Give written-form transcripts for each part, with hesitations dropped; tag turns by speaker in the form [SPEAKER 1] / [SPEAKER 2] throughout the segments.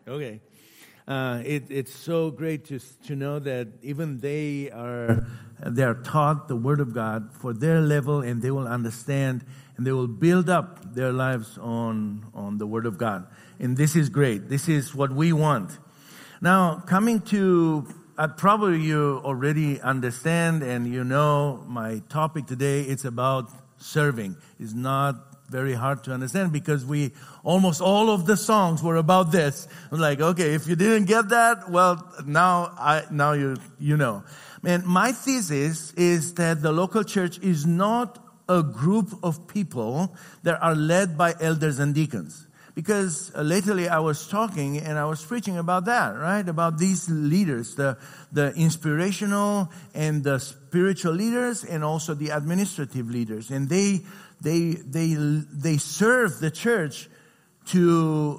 [SPEAKER 1] Okay. It's so great to know that even they are taught the Word of God for their level, and they will understand and they will build up their lives on the Word of God. And this is great. This is what we want. Now, coming to probably you already understand and you know my topic today. It's about serving. It's not very hard to understand because almost all of the songs were about this. I'm like, okay, if you didn't get that, well, now you know. And my thesis is that the local church is not a group of people that are led by elders and deacons. Because lately I was talking and I was preaching about that, right? About these leaders, the inspirational and the spiritual leaders, and also the administrative leaders. And they serve the church to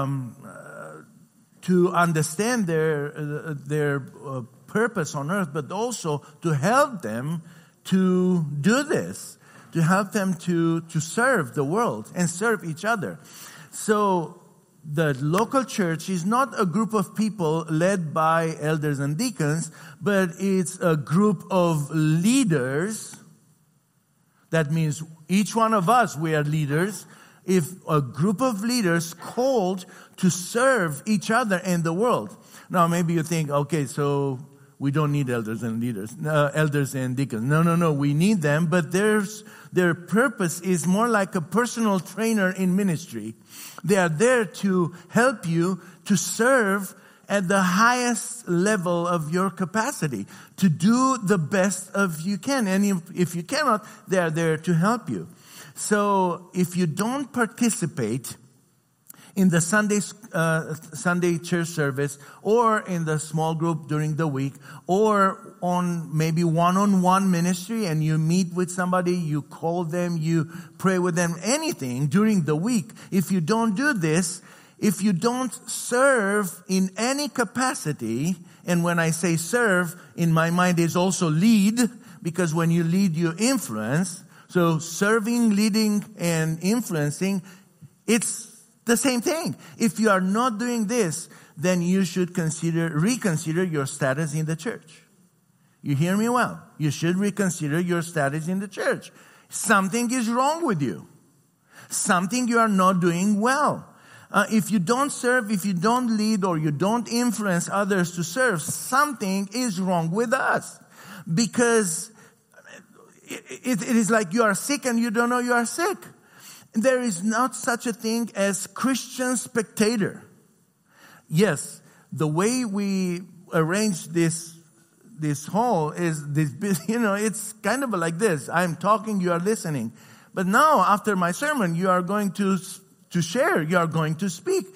[SPEAKER 1] understand their purpose on earth, but also to help them to do this, to help them to serve the world and serve each other. So the local church is not a group of people led by elders and deacons, but it's a group of leaders. That means each one of us, we are leaders. If a group of leaders called to serve each other and the world. Now maybe you think, okay, so we don't need elders and deacons. No, we need them, but their purpose is more like a personal trainer in ministry. They are there to help you to serve at the highest level of your capacity, to do the best of you can. And if you cannot, they are there to help you. So if you don't participate in the Sunday church service, or in the small group during the week, or on maybe one-on-one ministry, and you meet with somebody, you call them, you pray with them, anything during the week, if you don't do this, if you don't serve in any capacity, and when I say serve, in my mind is also lead, because when you lead, you influence. So serving, leading, and influencing, it's the same thing. If you are not doing this, then you should reconsider your status in the church. You hear me well? You should reconsider your status in the church. Something is wrong with you. Something you are not doing well. If you don't serve, if you don't lead, or you don't influence others to serve, something is wrong with us. Because it is like you are sick and you don't know you are sick. There is not such a thing as Christian spectator. Yes, the way we arrange this hall is this, it's kind of like this. I'm talking, you are listening. But now, after my sermon, you are going to share, you are going to speak.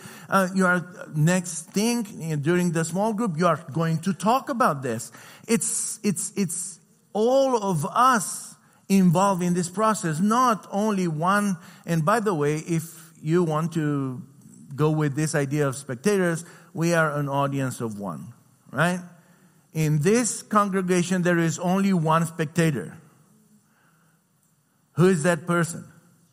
[SPEAKER 1] Next thing, during the small group, you are going to talk about this. It's all of us involved in this process, not only one. And by the way, if you want to go with this idea of spectators, we are an audience of one, right? In this congregation, there is only one spectator. Who is that person?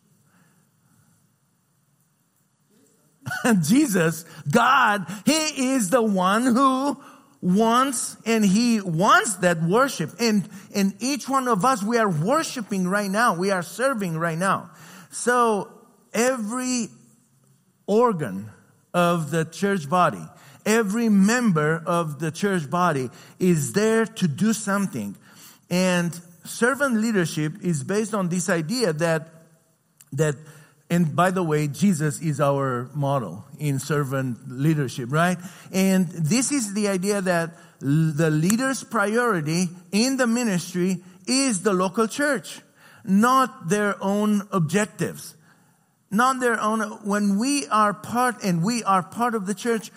[SPEAKER 1] Jesus, God, He is the one who wants, and He wants that worship. And each one of us, we are worshiping right now. We are serving right now. So every organ of the church body, every member of the church body is there to do something. And servant leadership is based on this idea that and by the way, Jesus is our model in servant leadership, right? And this is the idea that the leader's priority in the ministry is the local church, not their own objectives, not their own. When we are part of the church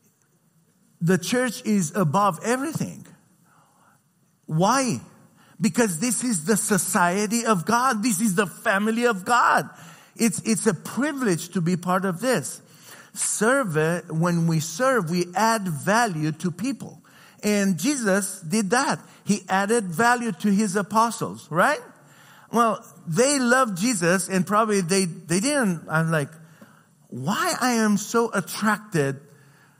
[SPEAKER 1] is above everything. Why? Because this is the society of God. This is the family of God. It's a privilege to be part of this. When we serve, we add value to people. And Jesus did that. He added value to His apostles, right? Well, they loved Jesus, and probably they didn't. I'm like, why I am so attracted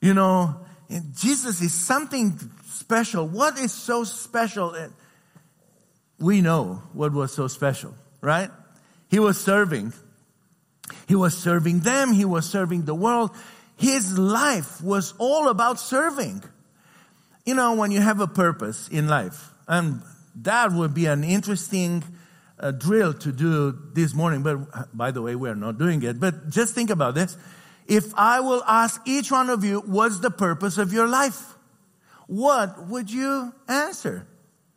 [SPEAKER 1] And Jesus is something special. What is so special? We know what was so special, right? He was serving. He was serving them. He was serving the world. His life was all about serving. When you have a purpose in life, and that would be an interesting drill to do this morning. But by the way, we're not doing it. But just think about this. If I will ask each one of you, what's the purpose of your life? What would you answer?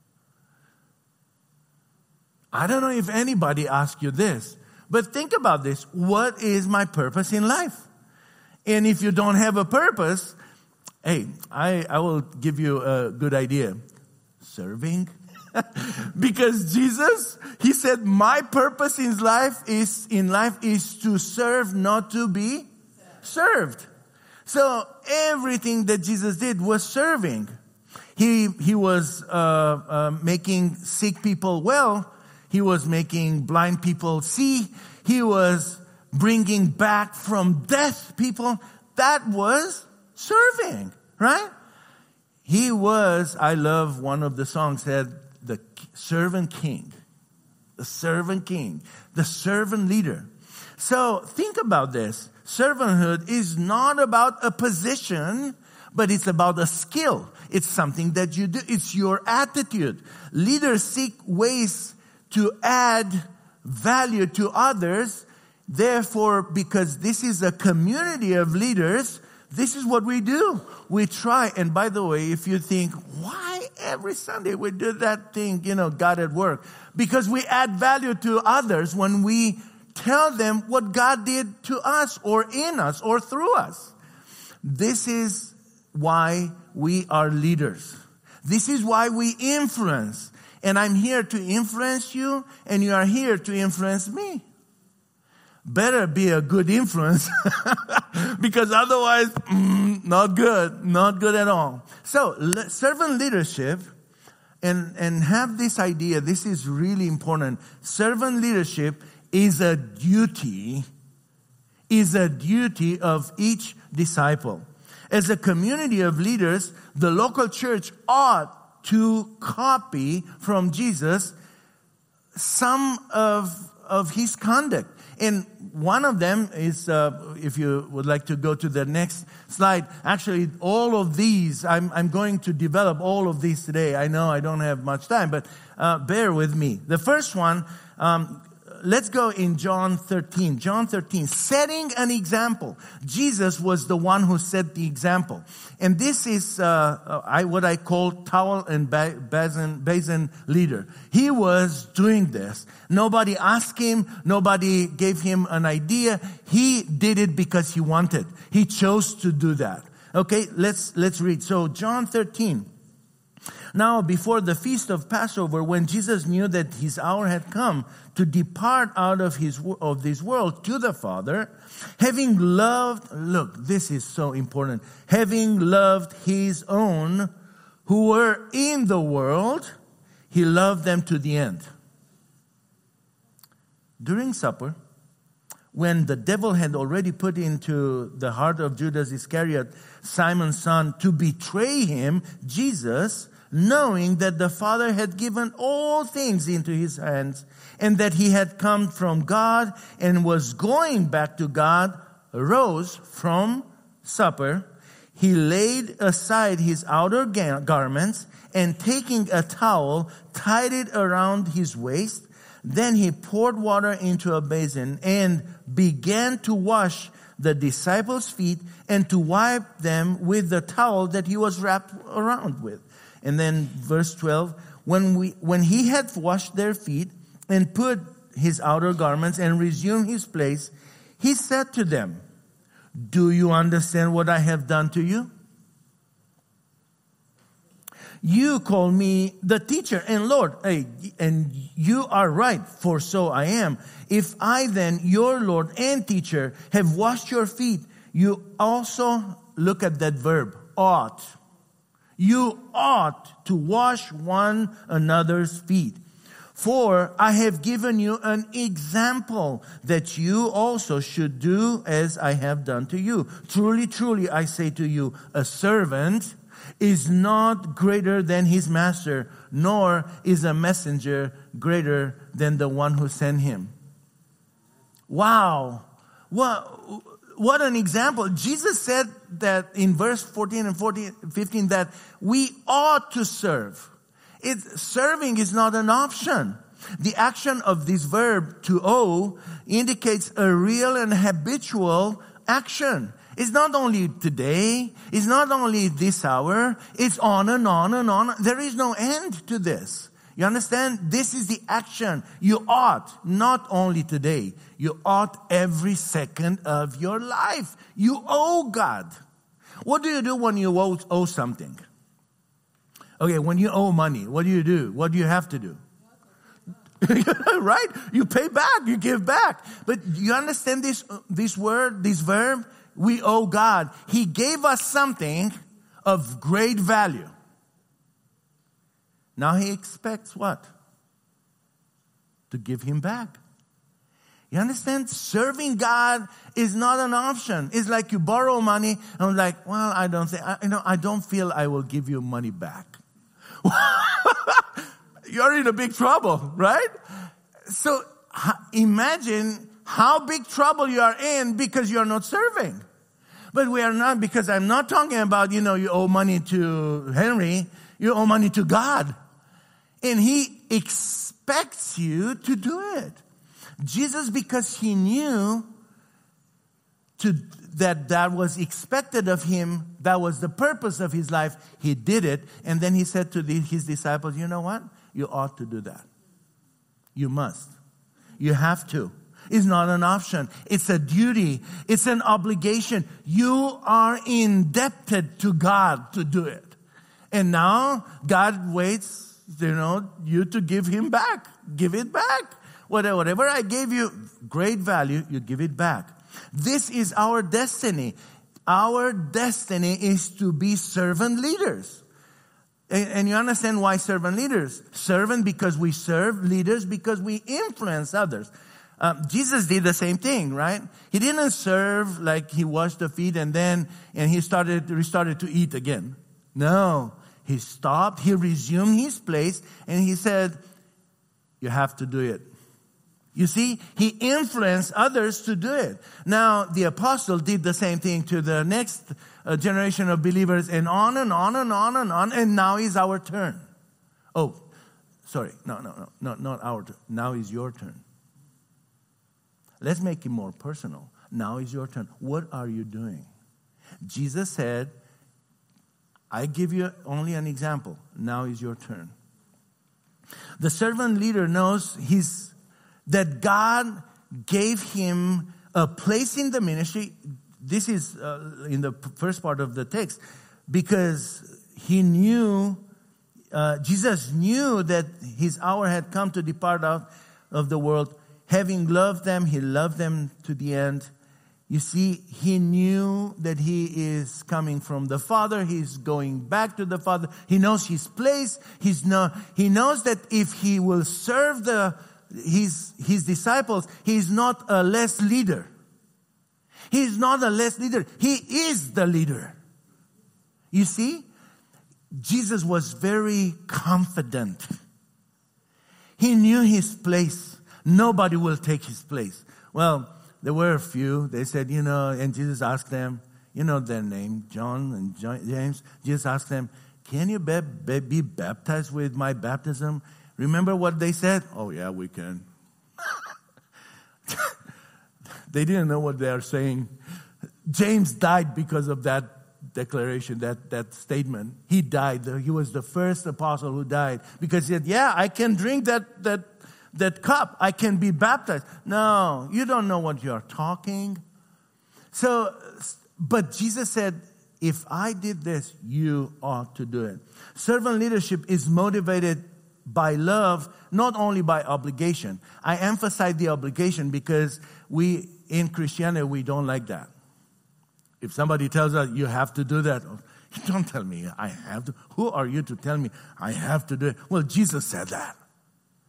[SPEAKER 1] I don't know if anybody asked you this, but think about this. What is my purpose in life? And if you don't have a purpose, hey, I will give you a good idea. Serving. Because Jesus, He said, my purpose in life is to serve, not to be served. So everything that Jesus did was serving. He was making sick people well. He was making blind people see. He was bringing back from death people. That was serving, right? He was, I love one of the songs said, the servant king, the servant king, the servant leader. So think about this. Servanthood is not about a position, but it's about a skill. It's something that you do. It's your attitude. Leaders seek ways to add value to others. Therefore, because this is a community of leaders, this is what we do. We try. And by the way, if you think, why every Sunday we do that thing, God at work? Because we add value to others when we tell them what God did to us or in us or through us. This is why we are leaders. This is why we influence. And I'm here to influence you, and you are here to influence me. Better be a good influence because otherwise, not good at all. So servant leadership and have this idea. This is really important. Servant leadership is a duty of each disciple. As a community of leaders, the local church ought to copy from Jesus some of His conduct. And one of them is, if you would like to go to the next slide, actually all of these, I'm going to develop all of these today. I know I don't have much time, but bear with me. The first one, let's go in John 13. John 13, setting an example. Jesus was the one who set the example. And this is what I call towel and basin leader. He was doing this. Nobody asked him. Nobody gave him an idea. He did it because he wanted. He chose to do that. Okay, let's read. So John 13. Now, before the feast of Passover, when Jesus knew that His hour had come to depart out of this world to the Father, having loved, look, this is so important, having loved His own who were in the world, He loved them to the end. During supper, when the devil had already put into the heart of Judas Iscariot, Simon's son, to betray Him, Jesus, knowing that the Father had given all things into His hands, and that He had come from God and was going back to God, rose from supper. He laid aside His outer garments, and taking a towel, tied it around His waist. Then He poured water into a basin and began to wash the disciples' feet and to wipe them with the towel that He was wrapped around with. And then verse 12, when He had washed their feet and put His outer garments and resumed His place, He said to them, do you understand what I have done to you? You call me the teacher and Lord, and you are right, for so I am. If I then, your Lord and teacher, have washed your feet, you also, look at that verb, ought. You ought to wash one another's feet. For I have given you an example that you also should do as I have done to you. Truly, truly, I say to you, a servant is not greater than his master, nor is a messenger greater than the one who sent him. Wow. What an example. Jesus said that in verse 14 and 15 that we ought to serve. Serving is not an option. The action of this verb to owe indicates a real and habitual action. It's not only today. It's not only this hour. It's on and on and on. There is no end to this. You understand? This is the action. You ought, not only today. You ought every second of your life. You owe God. What do you do when you owe something? Okay, when you owe money, what do? What do you have to do? Right? You pay back, you give back. But you understand this word, this verb? We owe God. He gave us something of great value. Now he expects what? To give him back. You understand? Serving God is not an option. It's like you borrow money and I'm like, well, I don't feel I will give you money back. You're in a big trouble, right? So imagine how big trouble you are in because you are not serving. But we are not, because I'm not talking about, you owe money to Henry. You owe money to God. And he expects you to do it. Jesus, because he knew that was expected of him, that was the purpose of his life, he did it. And then he said to his disciples, you know what? You ought to do that. You must. You have to. It's not an option. It's a duty. It's an obligation. You are indebted to God to do it. And now God waits, you to give him back. Give it back. Whatever I gave you, great value, you give it back. This is our destiny. Our destiny is to be servant leaders. And you understand why servant leaders? Servant because we serve, leaders because we influence others. Jesus did the same thing, right? He didn't serve like he washed the feet and he started to eat again. No, he stopped, he resumed his place and he said, you have to do it. You see, he influenced others to do it. Now, the apostle did the same thing to the next generation of believers and on and on and on and on. And now is our turn. Oh, sorry. No, not our turn. Now is your turn. Let's make it more personal. Now is your turn. What are you doing? Jesus said, I give you only an example. Now is your turn. The servant leader knows that God gave him a place in the ministry. This is in the first part of the text, because he knew, Jesus knew that his hour had come to depart out of the world. Having loved them, he loved them to the end. You see, he knew that he is coming from the Father. He's going back to the Father. He knows his place. He knows that if he will serve his disciples, he is not a less leader. He is not a less leader. He is the leader. You see, Jesus was very confident. He knew his place. Nobody will take his place. Well, there were a few. They said, and Jesus asked them, their name, John and James. Jesus asked them, can you be baptized with my baptism? Remember what they said? Oh, yeah, we can. They didn't know what they are saying. James died because of that declaration, that statement. He died. He was the first apostle who died because he said, yeah, I can drink that cup. I can be baptized. No, you don't know what you're talking. So, but Jesus said, if I did this, you ought to do it. Servant leadership is motivated by love, not only by obligation. I emphasize the obligation because in Christianity, we don't like that. If somebody tells us, you have to do that, don't tell me I have to. Who are you to tell me I have to do it? Well, Jesus said that.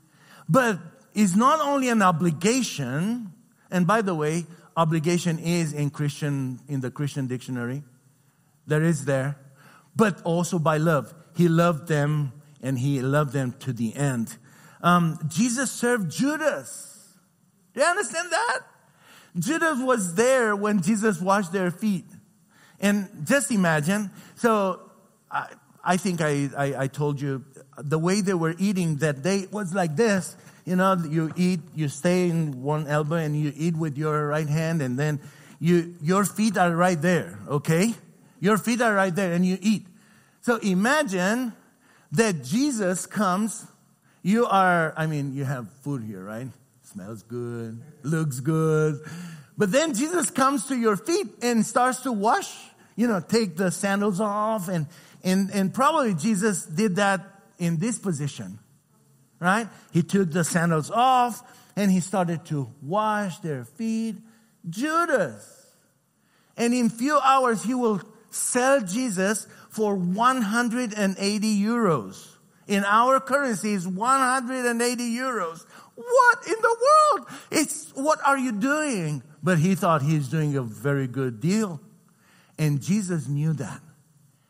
[SPEAKER 1] But it's not only an obligation, and by the way, obligation is in the Christian dictionary. There is there. But also by love. He loved them, and he loved them to the end. Jesus served Judas. Do you understand that? Judas was there when Jesus washed their feet. And just imagine, so I think I told you, the way they were eating that day was like this. You know, you eat, you stay in one elbow and you eat with your right hand, and then your feet are right there, okay? Your feet are right there and you eat. So imagine that Jesus comes, you have food here, right? Smells good, looks good. But then Jesus comes to your feet and starts to wash, take the sandals off, and probably Jesus did that in this position. Right? He took the sandals off and he started to wash their feet. Judas. And in few hours he will sell Jesus for 180 euros. In our currency is 180 euros. What in the world? What are you doing? But he thought he's doing a very good deal. And Jesus knew that.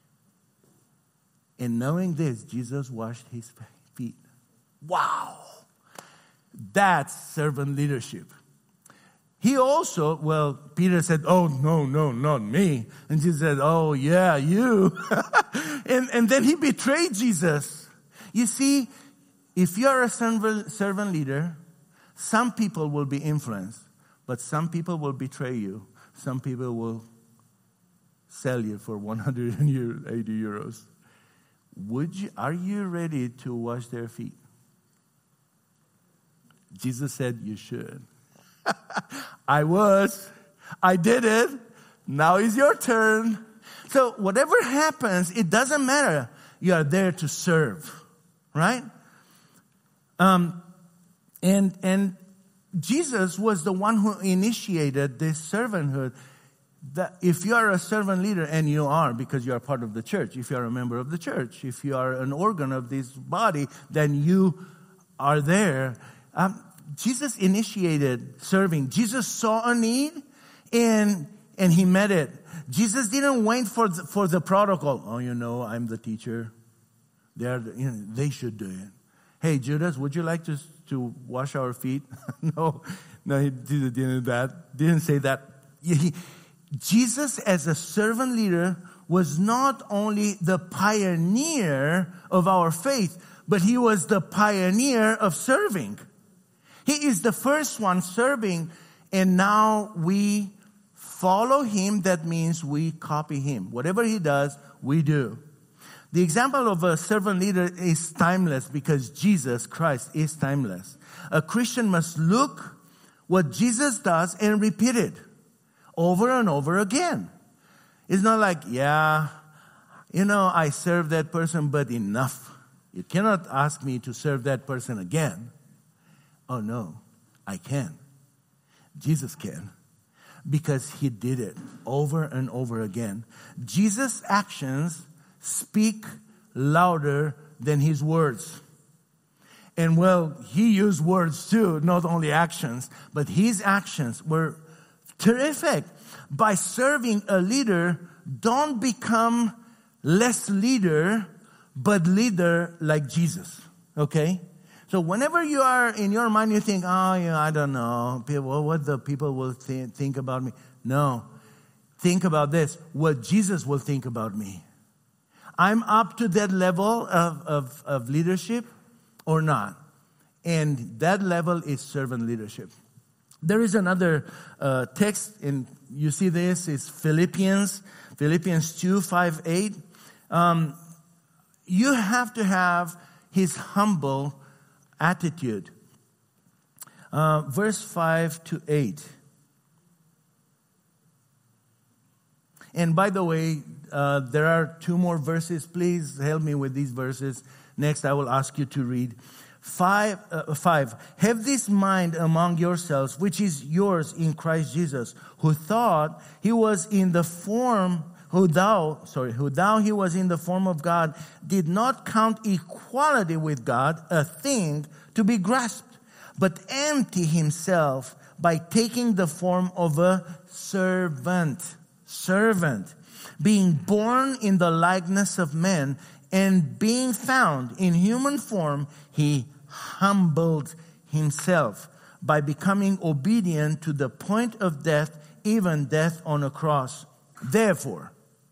[SPEAKER 1] And knowing this, Jesus washed his feet. Wow. That's servant leadership. He also, Peter said, oh, no, not me. And Jesus said, oh, yeah, you. and then he betrayed Jesus. You see, if you're a servant leader, some people will be influenced, but some people will betray you. Some people will sell you for 180 euros. Are you ready to wash their feet? Jesus said you should. I was. I did it. Now it's your turn. So whatever happens, it doesn't matter. You are there to serve. Right? And Jesus was the one who initiated this servanthood. That if you are a servant leader, and you are because you are part of the church, if you are a member of the church, if you are an organ of this body, then you are there. Jesus initiated serving. Jesus saw a need and he met it. Jesus didn't wait for the protocol. Oh, I'm the teacher. They should do it. Hey, Judas, would you like to wash our feet? No, he didn't say that. Jesus, as a servant leader, was not only the pioneer of our faith, but he was the pioneer of serving. He is the first one serving, and now we follow him. That means we copy him. Whatever he does, we do. The example of a servant leader is timeless because Jesus Christ is timeless. A Christian must look what Jesus does and repeat it over and over again. It's not like, I served that person, but enough. You cannot ask me to serve that person again. Oh no, I can. Jesus can. Because he did it over and over again. Jesus' actions speak louder than his words. And he used words too, not only actions, but his actions were terrific. By serving a leader, don't become less leader, but leader like Jesus. Okay? So whenever you are in your mind, you think, I don't know, what the people will think about me. No. Think about this, what Jesus will think about me. I'm up to that level of leadership or not. And that level is servant leadership. There is another text, and you see this, is Philippians 2, 5, 8. You have to have his humble attitude. Verse 5 to 8. And by the way, there are two more verses. Please help me with these verses. Next, I will ask you to read. 5. Have this mind among yourselves, which is yours in Christ Jesus, who thought he was in the form, who thou he was in the form of God, did not count equality with God a thing to be grasped, but empty himself by taking the form of a servant, being born in the likeness of men, and being found in human form, he humbled himself by becoming obedient to the point of death, even death on a cross. Therefore,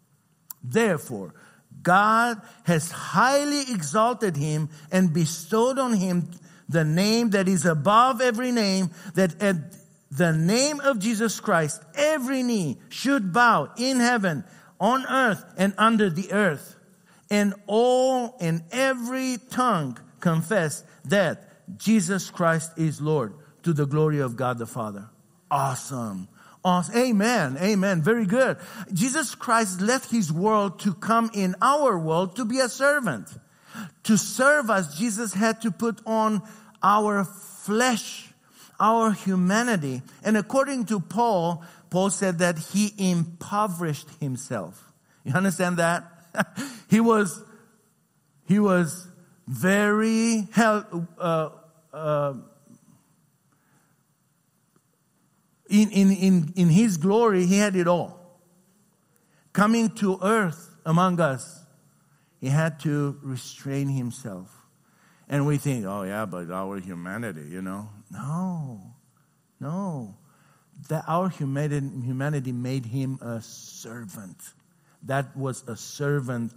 [SPEAKER 1] God has highly exalted him and bestowed on him the name that is above every name, that at the name of Jesus Christ, every knee should bow in heaven, on earth, and under the earth, and all and every tongue confess that Jesus Christ is Lord, to the glory of God the Father. Awesome. Amen. Amen. Very good. Jesus Christ left his world to come in our world to be a servant. To serve us, Jesus had to put on our flesh, our humanity. And according to Paul said that he impoverished himself. You understand that? He was very in his glory, he had it all. Coming to earth among us, he had to restrain himself. And we think, oh yeah, but our humanity, No. That our humanity made him a servant. That was a servant.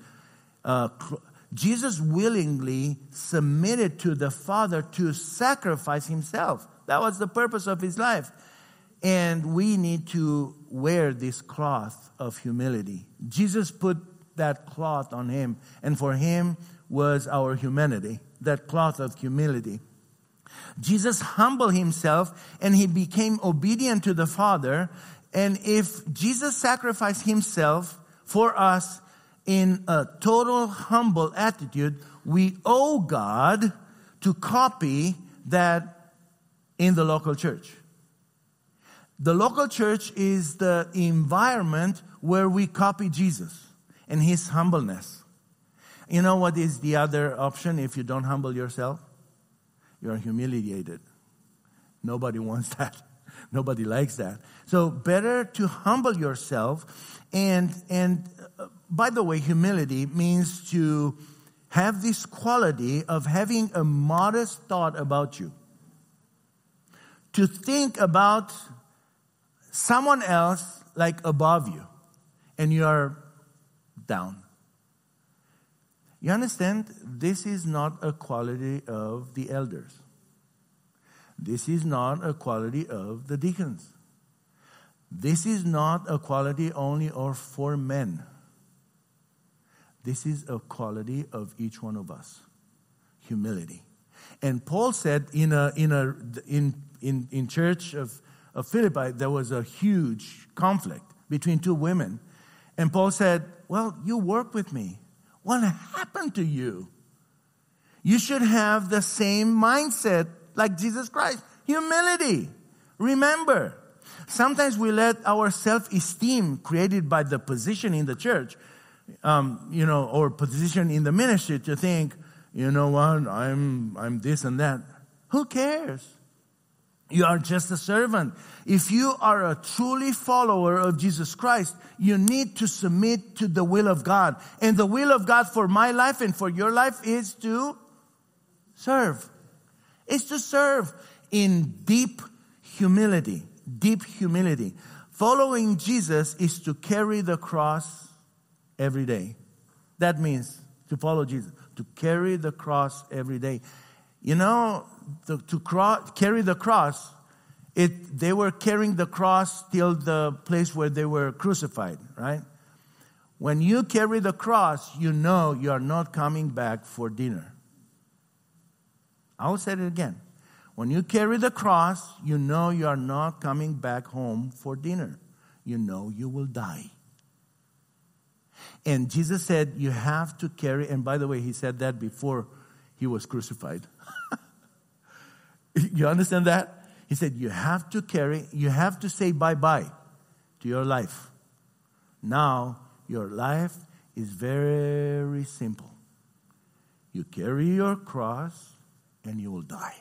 [SPEAKER 1] Jesus willingly submitted to the Father to sacrifice himself. That was the purpose of his life. And we need to wear this cloth of humility. Jesus put that cloth on him, and for him was our humanity, that cloth of humility. Jesus humbled himself, and he became obedient to the Father. And if Jesus sacrificed himself for us in a total humble attitude, we owe God to copy that in the local church. The local church is the environment where we copy Jesus and his humbleness. You know what is the other option if you don't humble yourself? You are humiliated. Nobody wants that. Nobody likes that. So better to humble yourself. And by the way, humility means to have this quality of having a modest thought about you. To think about someone else like above you, and you are down. You understand? This is not a quality of the elders. This is not a quality of the deacons. This is not a quality only or for men. This is a quality of each one of us. Humility. And Paul said in church of Philippi, there was a huge conflict between two women. And Paul said, well, you work with me. What happened to you? You should have the same mindset like Jesus Christ. Humility. Remember, sometimes we let our self-esteem created by the position in the church, or position in the ministry to think, you know what, I'm this and that. Who cares? You are just a servant. If you are a truly follower of Jesus Christ, you need to submit to the will of God. And the will of God for my life and for your life is to serve. It's to serve in deep humility. Deep humility. Following Jesus is to carry the cross every day. That means to follow Jesus, to carry the cross every day. Carry the cross, they were carrying the cross till the place where they were crucified, right? When you carry the cross, you know you are not coming back for dinner. I will say it again. When you carry the cross, you know you are not coming back home for dinner. You know you will die. And Jesus said you have to carry, and by the way, he said that before he was crucified. You understand that? He said you have to say bye-bye to your life. Now, your life is very simple. You carry your cross and you will die.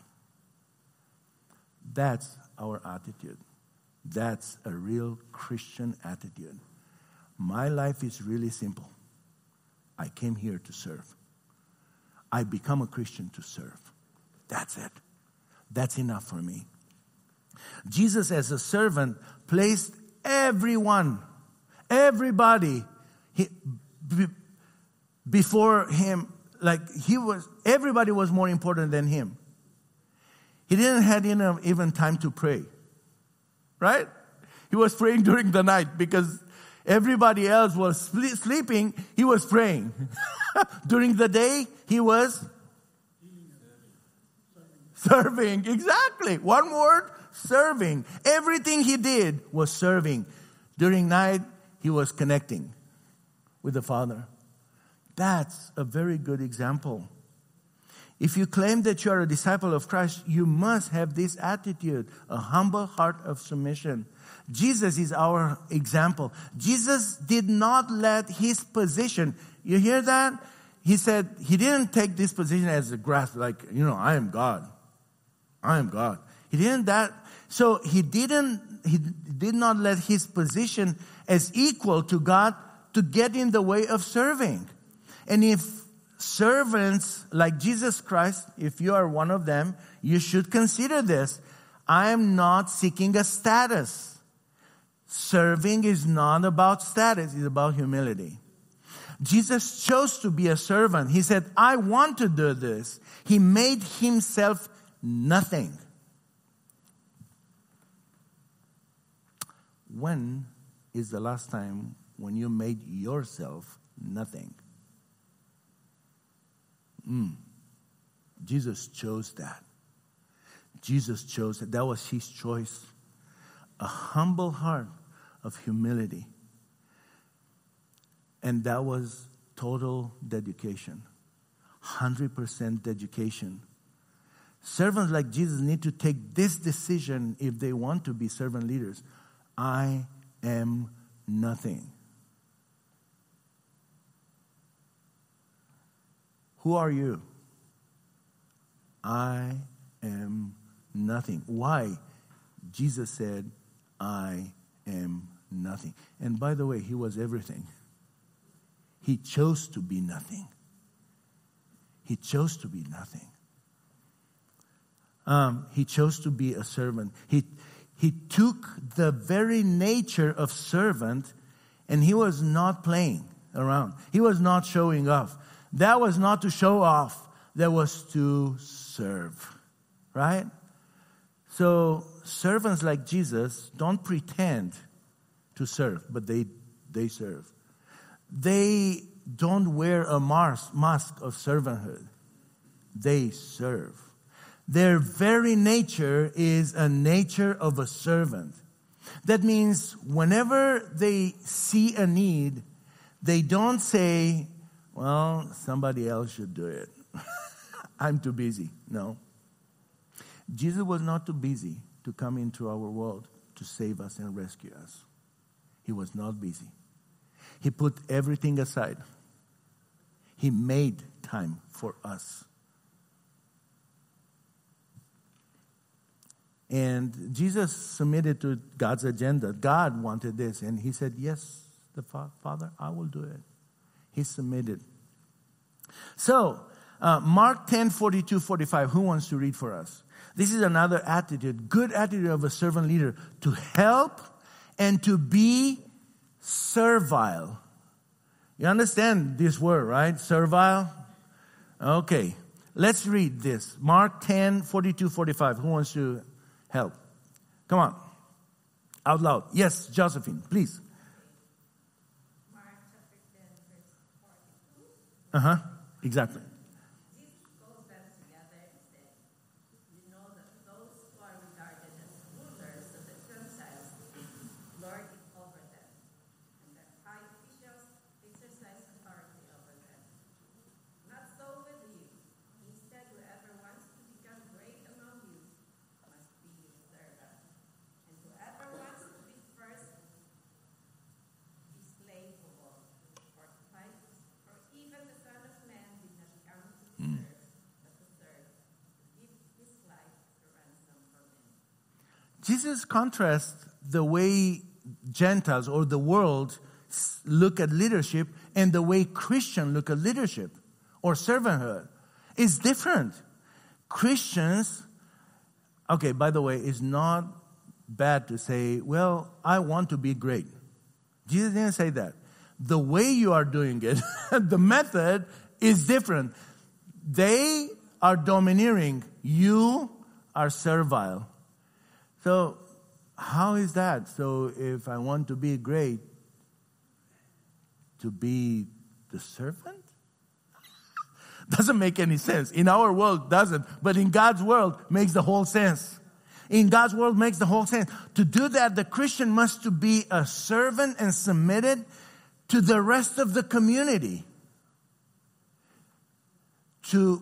[SPEAKER 1] That's our attitude. That's a real Christian attitude. My life is really simple. I came here to serve. I become a Christian to serve. That's it. That's enough for me. Jesus, as a servant, placed everybody before him. Like everybody was more important than him. He didn't have even time to pray. Right? He was praying during the night because everybody else was sleeping. He was praying. During the day, he was serving. Exactly. One word, serving. Everything he did was serving. During night, he was connecting with the Father. That's a very good example. If you claim that you are a disciple of Christ, you must have this attitude, a humble heart of submission. Jesus is our example. Jesus did not let his position, you hear that? He said, he didn't take this position as a grasp, like, I am God. I am God. He didn't that. So he did not let his position as equal to God to get in the way of serving. And if servants like Jesus Christ, if you are one of them, you should consider this. I am not seeking a status. Serving is not about status, it's about humility. Jesus chose to be a servant. He said, I want to do this. He made himself nothing. When is the last time when you made yourself nothing? Jesus chose that. Jesus chose that. That was his choice. A humble heart of humility. And that was total dedication. 100% dedication. Servants like Jesus need to take this decision if they want to be servant leaders. I am nothing. Who are you? I am nothing. Why? Jesus said, I am nothing. And by the way, he was everything. He chose to be nothing. He chose to be nothing. He chose to be a servant. He took the very nature of servant, and he was not playing around. He was not showing off. That was not to show off. That was to serve. Right? So servants like Jesus don't pretend to serve, but they serve. They don't wear a mask of servanthood. They serve. Their very nature is a nature of a servant. That means whenever they see a need, they don't say, well, somebody else should do it. I'm too busy. No. Jesus was not too busy to come into our world to save us and rescue us. He was not busy. He put everything aside. He made time for us. And Jesus submitted to God's agenda. God wanted this. And he said, yes, the Father, I will do it. He submitted. So, Mark 10:42-45. Who wants to read for us? This is another attitude, good attitude of a servant leader, to help and to be servile. You understand this word, right? Servile? Okay. Let's read this. Mark 10:42-45. Who wants to help? Come on. Out loud. Yes, Josephine, please.
[SPEAKER 2] Mark chapter 10, verse 42.
[SPEAKER 1] Exactly.
[SPEAKER 2] Jesus calls them together and said, you know that those who are regarded as rulers of the Gentiles lord it over them, and that high officials exercise authority over them. Not so with you. Instead, whoever wants to become great among you must be your servant. And whoever wants to be first is slave of all. For even the Son of Man did not come
[SPEAKER 1] Jesus contrasts the way Gentiles or the world look at leadership and the way Christians look at leadership or servanthood. It's different. Christians, okay, by the way, it's not bad to say, well, I want to be great. Jesus didn't say that. The way you are doing it, the method is different. They are domineering. You are servile. So how is that? So if I want to be great, to be the servant? Doesn't make any sense. In our world, doesn't. But in God's world, makes the whole sense. In God's world, makes the whole sense. To do that, the Christian must to be a servant and submitted to the rest of the community. To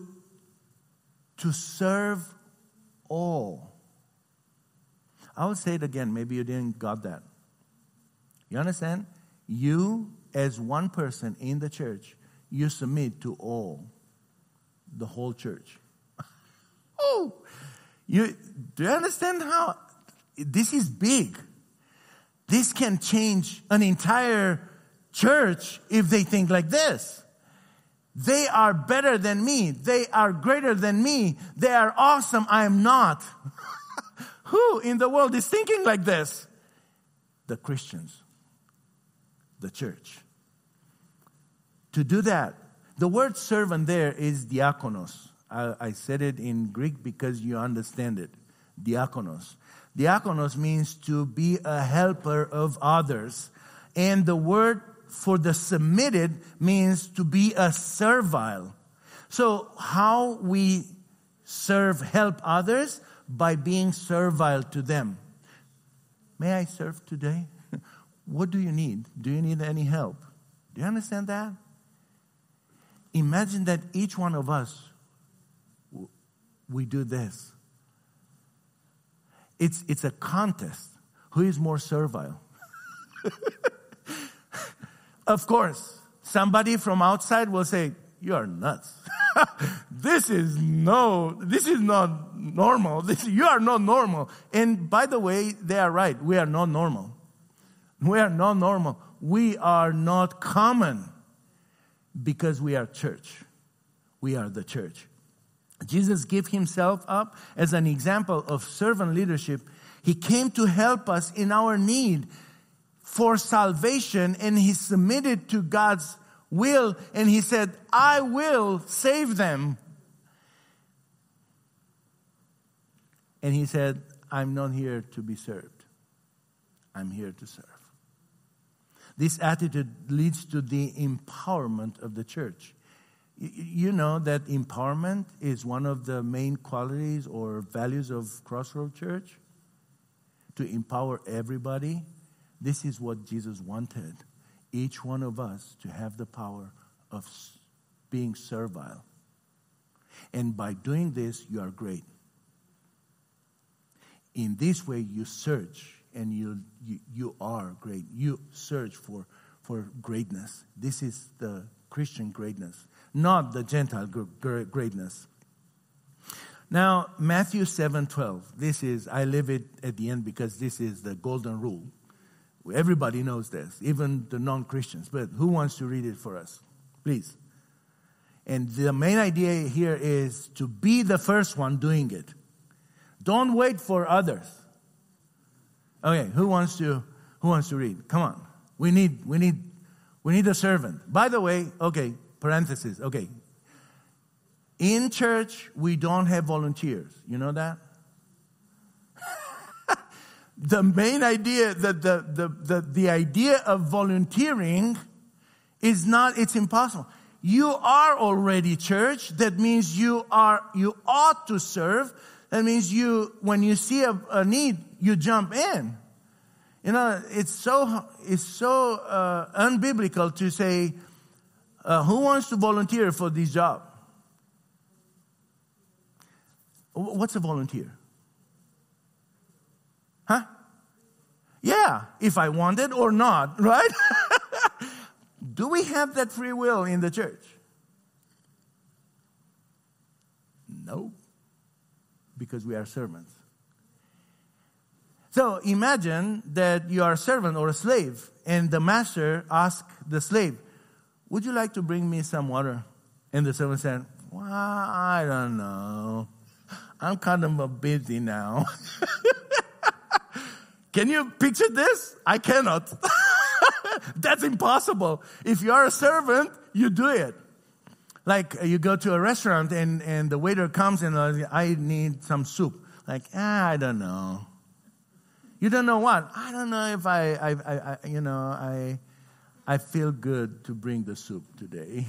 [SPEAKER 1] serve all. I will say it again. Maybe you didn't got that. You understand? You, as one person in the church, you submit to all. The whole church. Oh, do you understand how this is big? This can change an entire church if they think like this. They are better than me. They are greater than me. They are awesome. I am not. Who in the world is thinking like this? The Christians. The church. To do that, the word servant there is diakonos. I said it in Greek because you understand it. Diakonos. Diakonos means to be a helper of others. And the word for the submitted means to be a servile. So how we help others? By being servile to them. May I serve today? What do you need? Do you need any help? Do you understand that? Imagine that each one of us, we do this. It's a contest. Who is more servile? Of course, somebody from outside will say, you are nuts. This is not normal. You are not normal. And by the way, they are right. We are not normal. We are not normal. We are not common. Because we are church. We are the church. Jesus gave himself up as an example of servant leadership. He came to help us in our need for salvation, and he submitted to God's will, and he said, I will save them. And he said, I'm not here to be served. I'm here to serve. This attitude leads to the empowerment of the church. You know that empowerment is one of the main qualities or values of Crossroad Church. To empower everybody. This is what Jesus wanted. Each one of us to have the power of being servile. And by doing this, you are great. In this way, you search. And you are great. You search for greatness. This is the Christian greatness, not the Gentile greatness. Now, Matthew 7:12. This is, I leave it at the end because this is the golden rule. Everybody knows this, even the non-Christians. But who wants to read it for us? Please. And the main idea here is to be the first one doing it. Don't wait for others. Okay, who wants to read? Come on. We need a servant. By the way, okay, parenthesis. Okay. In church, we don't have volunteers. You know that? The main idea that the idea of volunteering is not, it's impossible. You are already church. That means you ought to serve. That means when you see a need, you jump in. You know, it's so unbiblical to say, who wants to volunteer for this job? What's a volunteer? Huh? Yeah, if I want it or not, right? Do we have that free will in the church? No, because we are servants. So imagine that you are a servant or a slave, and the master asks the slave, would you like to bring me some water? And the servant said, well, I don't know. I'm kind of busy now. Can you picture this? I cannot. That's impossible. If you are a servant, you do it. Like you go to a restaurant and the waiter comes and I need some soup. Like, I don't know. You don't know what? I don't know if I feel good to bring the soup today.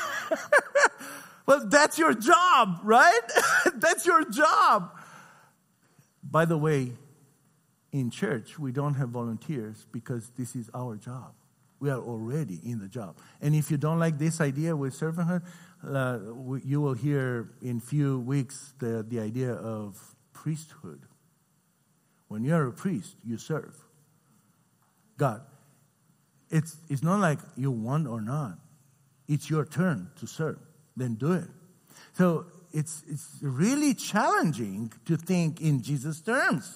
[SPEAKER 1] Well, that's your job, right? That's your job. By the way, in church, we don't have volunteers because this is our job. We are already in the job. And if you don't like this idea with servanthood, you will hear in few weeks the idea of priesthood. When you're a priest, you serve God. It's not like you want or not. It's your turn to serve. Then do it. So it's really challenging to think in Jesus' terms.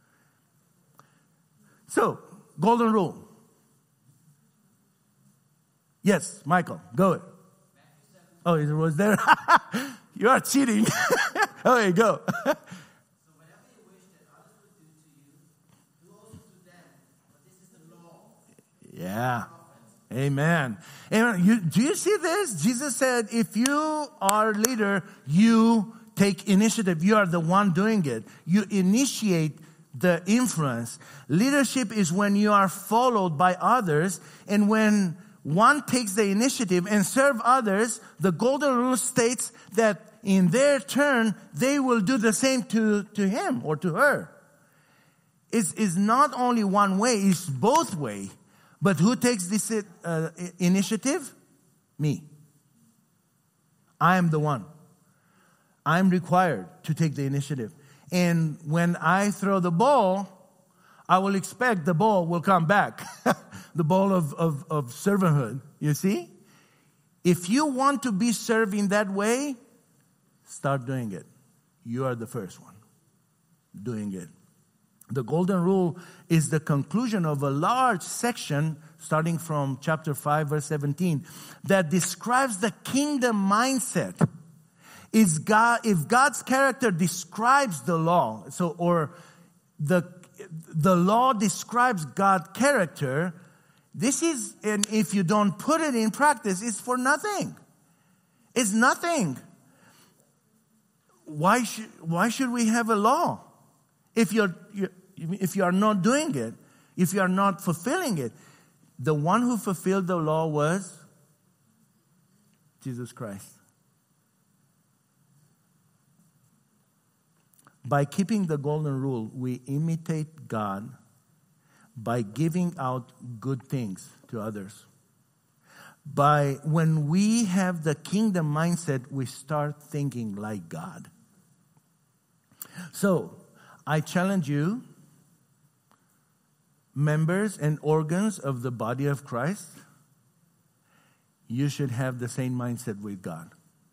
[SPEAKER 1] So, golden rule. Yes, Michael, go. Oh, it was there. You are cheating. Okay, go.
[SPEAKER 3] So whatever you wish that others would do to you, do also to them. But this is the law.
[SPEAKER 1] Yeah. Amen. Amen. Do you see this? Jesus said, if you are leader, you take initiative. You are the one doing it. You initiate the influence. Leadership is when you are followed by others, and when one takes the initiative and serve others, the golden rule states that in their turn, they will do the same to him or to her. It's not only one way, it's both way. But who takes this initiative? Me. I am the one. I'm required to take the initiative. And when I throw the ball, I will expect the ball will come back. The ball of servanthood. You see? If you want to be serving that way, start doing it. You are the first one doing it. The golden rule is the conclusion of a large section starting from chapter 5, verse 17, that describes the kingdom mindset. If God's character describes the law, or the law describes God's character, this is, and if you don't put it in practice, it's for nothing. It's nothing. Why should we have a law? If you are not doing it, if you are not fulfilling it, the one who fulfilled the law was Jesus Christ. By keeping the golden rule, we imitate God by giving out good things to others. When we have the kingdom mindset, we start thinking like God. So, I challenge you, members and organs of the body of Christ, you should have the same mindset with God.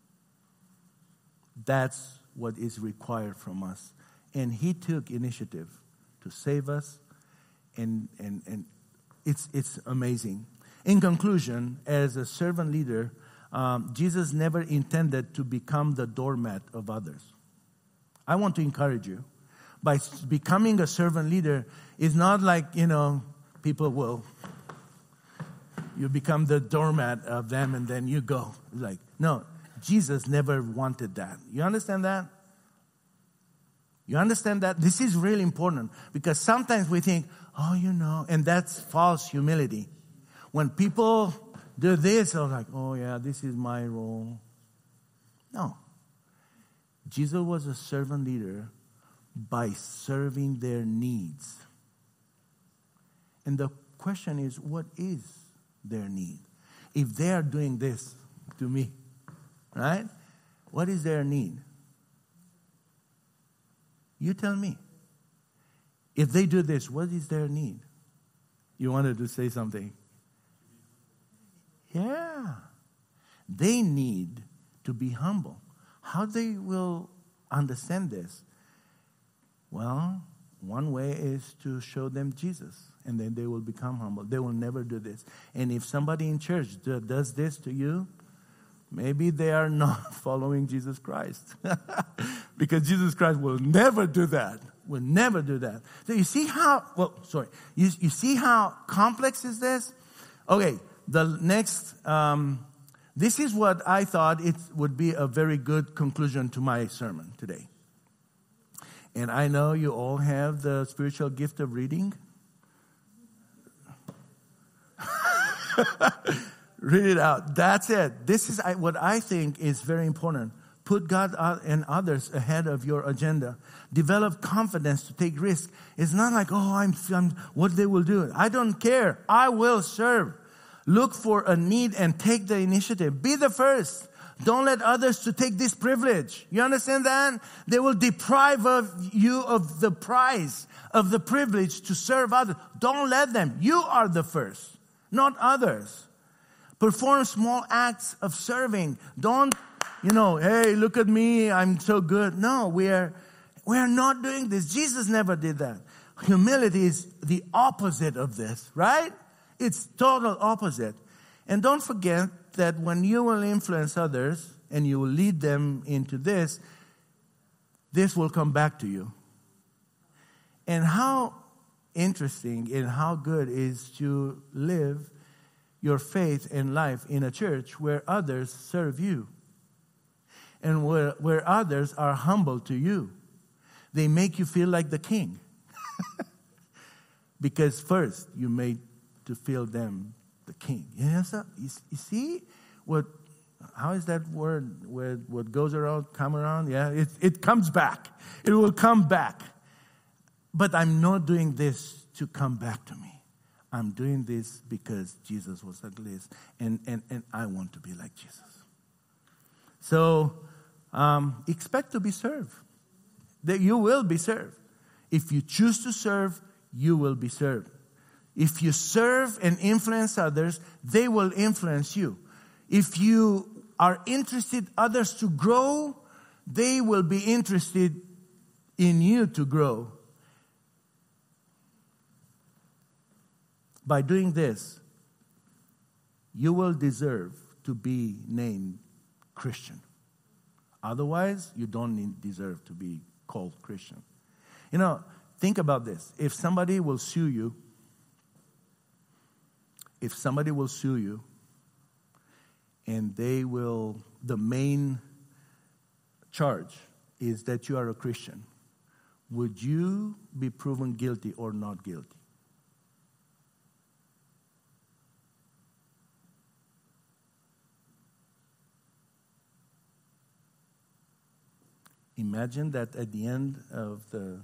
[SPEAKER 1] That's what is required from us. And He took initiative to save us, and it's amazing. In conclusion, as a servant leader, Jesus never intended to become the doormat of others. I want to encourage you. By becoming a servant leader, it's not like, people will, you become the doormat of them and then you go. Like, no, Jesus never wanted that. You understand that? You understand that? This is really important because sometimes we think, and that's false humility. When people do this, I'm like, oh yeah, this is my role. No. Jesus was a servant leader by serving their needs. And the question is, what is their need? If they are doing this to me, right? What is their need? You tell me. If they do this, what is their need? You wanted to say something. Yeah. They need to be humble. How they will understand this? Well, one way is to show them Jesus, and then they will become humble. They will never do this. And if somebody in church does this to you, maybe they are not following Jesus Christ. Because Jesus Christ will never do that. Will never do that. So you see how, you see how complex is this? Okay, the next, this is what I thought it would be a very good conclusion to my sermon today. And I know you all have the spiritual gift of reading. Read it out. That's it. This is what I think is very important. Put God and others ahead of your agenda. Develop confidence to take risks. It's not like, I'm what they will do. I don't care. I will serve. Look for a need and take the initiative. Be the first. Don't let others to take this privilege. You understand that? They will deprive you of the prize, of the privilege to serve others. Don't let them. You are the first, not others. Perform small acts of serving. Don't, hey, look at me, I'm so good. No, we are not doing this. Jesus never did that. Humility is the opposite of this, right? It's total opposite. And don't forget that when you will influence others and you will lead them into this will come back to you. And how interesting and how good is to live your faith and life in a church where others serve you and where others are humble to you. They make you feel like the king. Because first you made to feel them the king. You see how is that word where what goes around come around? Yeah, it comes back. It will come back. But I'm not doing this to come back to me. I'm doing this because Jesus was like this, and I want to be like Jesus. So expect to be served. That you will be served. If you choose to serve, you will be served. If you serve and influence others, they will influence you. If you are interested others to grow, they will be interested in you to grow. By doing this, you will deserve to be named Christian. Otherwise, you don't deserve to be called Christian. Think about this. If somebody will sue you, and the main charge is that you are a Christian, would you be proven guilty or not guilty? Imagine that at the end of the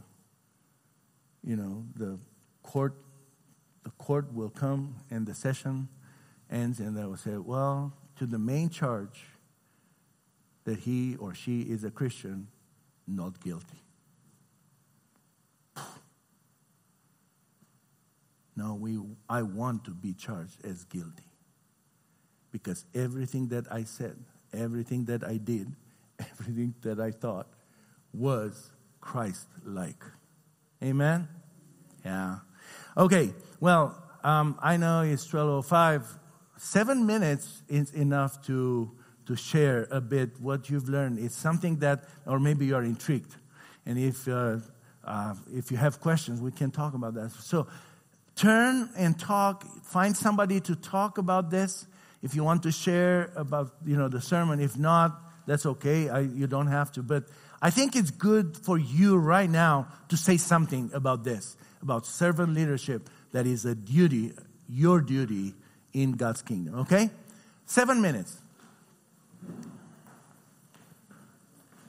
[SPEAKER 1] court will come and the session ends and they will say, well, to the main charge that he or she is a Christian, not guilty. No, I want to be charged as guilty. Because everything that I said, everything that I did, everything that I thought was Christ-like. Amen? Yeah. Okay, well, I know it's 12:05. 7 minutes is enough to share a bit what you've learned. It's something that, or maybe you're intrigued. And if you have questions, we can talk about that. So turn and talk. Find somebody to talk about this. If you want to share about, the sermon. If not, that's okay. You don't have to. But I think it's good for you right now to say something about this, about servant leadership that is a duty, your duty in God's kingdom. Okay? 7 minutes.